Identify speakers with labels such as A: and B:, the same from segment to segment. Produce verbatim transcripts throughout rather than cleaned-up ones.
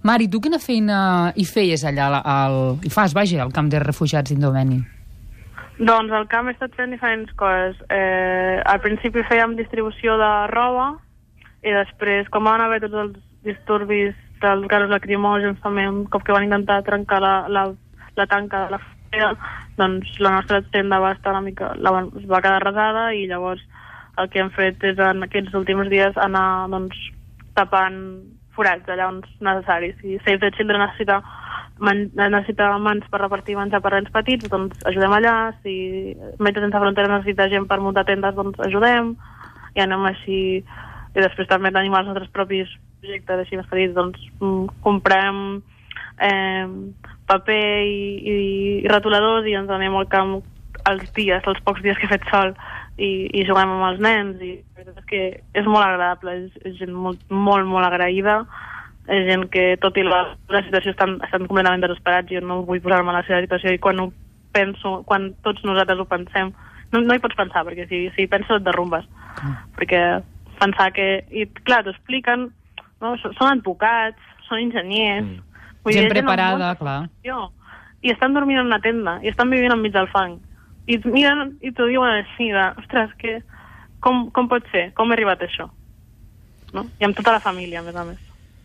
A: Mari, tu quina feina hi feies allà, al, hi fas, vaja, al camp de refugiats d'Indomeni?
B: Doncs al camp he estat fent diferents coses. Eh, al principi fèiem distribució de roba i després, com van haver tots els disturbis dels gasos lacrimògens, també un cop que van intentar trencar la, la, la tanca de la frontera, doncs la nostra tenda va estar una mica, la, es va quedar arrasada i llavors el que hem fet és en aquests últims dies anar doncs, tapant forats allà on és necessaris. Si Save the Children necessita, man, necessita mans per repartir menjar per nens petits, doncs ajudem allà. Si Metges Sense Fronteres necessita gent per muntar tendes, doncs ajudem. I anem així. I després també tenim els nostres propis projectes així més petits, doncs comprem eh, paper i, i, i retoladors i ens anem al camp els dies, els pocs dies que he fet sol i, i juguem amb els nens i la veritat és que és molt agradable, és, és gent molt, molt, molt agraïda, és gent que tot i la, la situació estan, estan completament desesperats, jo no vull posar-me en la seva situació i quan ho penso, quan tots nosaltres ho pensem, no, no hi pots pensar, perquè si, si penso et derrumbes, mm. perquè pensar que, i clar, t'ho expliquen, no? Són advocats, són enginyers, mm.
A: vull gent dir, preparada, clar.
B: I estan dormint en una tenda, i estan vivint enmig del fang. I et miren i t'ho diuen així de, ostres, que, com, com pot ser? Com he arribat a això? No? I amb tota la família, a més a més.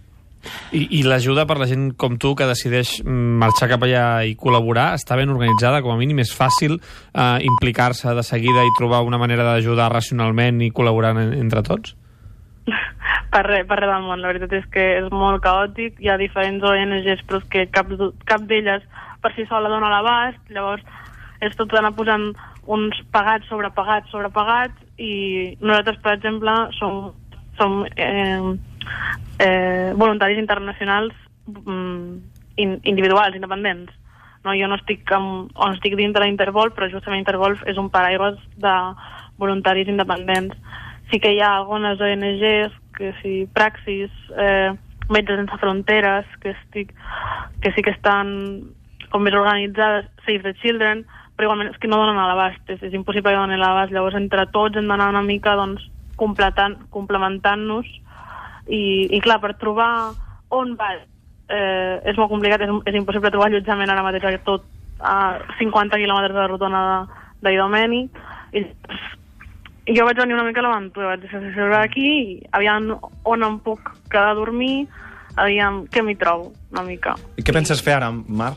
C: I, i l'ajuda per la gent com tu que decideix marxar cap allà i col·laborar està ben organitzada, com a mínim és fàcil eh, implicar-se de seguida i trobar una manera d'ajudar racionalment i col·laborar en, entre tots?
B: per res, per res del món, la veritat és que és molt caòtic, hi ha diferents O N Ges però que cap, cap d'elles per si sola dona l'abast, llavors és tot anar posant uns pagats, sobrepagats, sobrepagats, i nosaltres, per exemple, som, som eh, eh, voluntaris internacionals mm, in, individuals, independents. No? Jo no estic, amb, no estic dintre d'Intervol, però justament Intervol és un paraigua de voluntaris independents. Sí que hi ha algunes O N Ges, que sí, Praxis, eh, Metges Sense Fronteres, que, estic, que sí que estan com més organitzades, Save the Children, però igualment és que no donen a l'abast, és, és impossible que donen a l'abast, llavors entre tots hem d'anar una mica doncs, complementant-nos i, i clar, per trobar on vas eh, és molt complicat, és, és impossible trobar allotjament ara mateix tot a cinquanta quilòmetres de la rotona d'Idomeni i, i jo vaig venir una mica a l'aventura, vaig deixar aquí i aviam on em puc quedar a dormir, aviam què m'hi trobo una mica.
D: I què penses fer ara, Mar?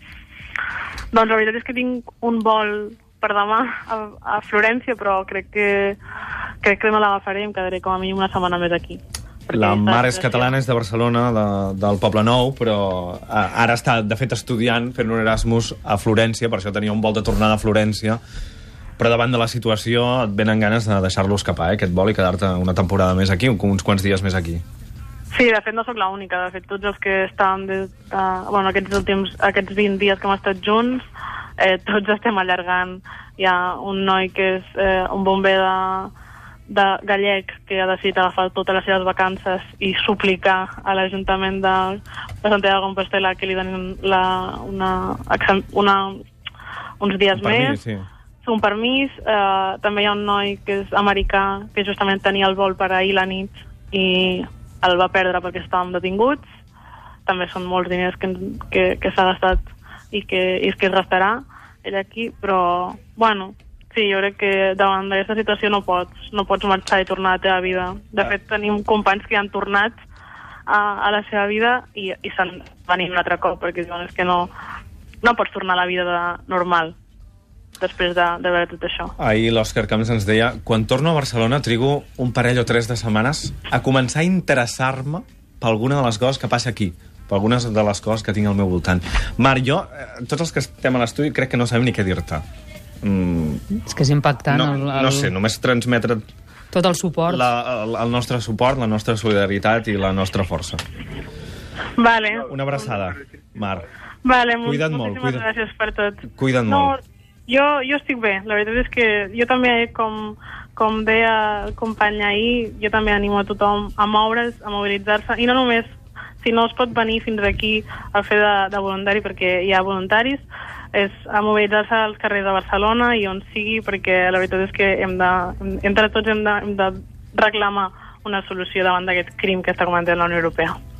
B: Doncs la veritat és que tinc un vol per demà a, a Florència, però crec que, crec que no l'agafaré, em quedaré com a mínim una setmana més aquí.
D: La Mar és catalana, és de Barcelona, de, del Poble Nou, però ara està, de fet, estudiant, fent un Erasmus a Florència, per això tenia un vol de tornada a Florència, però davant de la situació et venen ganes de deixar-lo escapar, eh, aquest vol, i quedar-te una temporada més aquí, uns quants dies més aquí.
B: Sí, de fet no sóc l'única, de fet tots els que estan des, uh, bueno, aquests últims aquests vint dies que hem estat junts, eh, tots estem allargant. Hi ha un noi que és eh, un bomber de, de gallec que ha decidit agafar totes les seves vacances i suplicar a l'Ajuntament de, de Santiago de Compostela que li donin la, una, una, uns dies
D: un
B: més.
D: Permís, sí.
B: Un permís. Eh, també hi ha un noi que és americà que justament tenia el vol per ahir la nit i el va perdre perquè estàvem detinguts. També són molts diners que, que, que s'ha gastat i que, i que es restarà ell aquí, però, bueno, sí, jo crec que davant d'aquesta situació no pots, no pots marxar i tornar a la teva vida. De fet, tenim companys que han tornat a, a la seva vida i, i s'han venit un altre cop, perquè diuen és que no, no pots tornar a la vida de, normal després de, de veure tot això.
D: Ahir l'Òscar Camps ens deia, quan torno a Barcelona trigo un parell o tres de setmanes a començar a interessar-me per alguna de les coses que passa aquí, per algunes de les coses que tinc al meu voltant. Mar, jo, tots els que estem a l'estudi, crec que no sabem ni què dir-te.
A: Mm. És que és impactant.
D: No,
A: el, el...
D: no sé, només transmetre
A: tot el suport.
D: La, el, el nostre suport, la nostra solidaritat i la nostra força.
B: Vale.
D: Una abraçada, Mar.
B: Vale,
D: cuida't molt.
B: Moltíssimes
D: Cuida...
B: gràcies per tot.
D: Cuida't
B: no,
D: molt.
B: Jo, jo estic bé, la veritat és que jo també, com, com deia el company ahir, jo també animo a tothom a moure's, a mobilitzar-se, i no només, si no es pot venir fins aquí a fer de, de voluntari, perquè hi ha voluntaris, és a mobilitzar-se als carrers de Barcelona i on sigui, perquè la veritat és que hem de, entre tots hem de, hem de reclamar una solució davant d'aquest crim que està cometent la Unió Europea.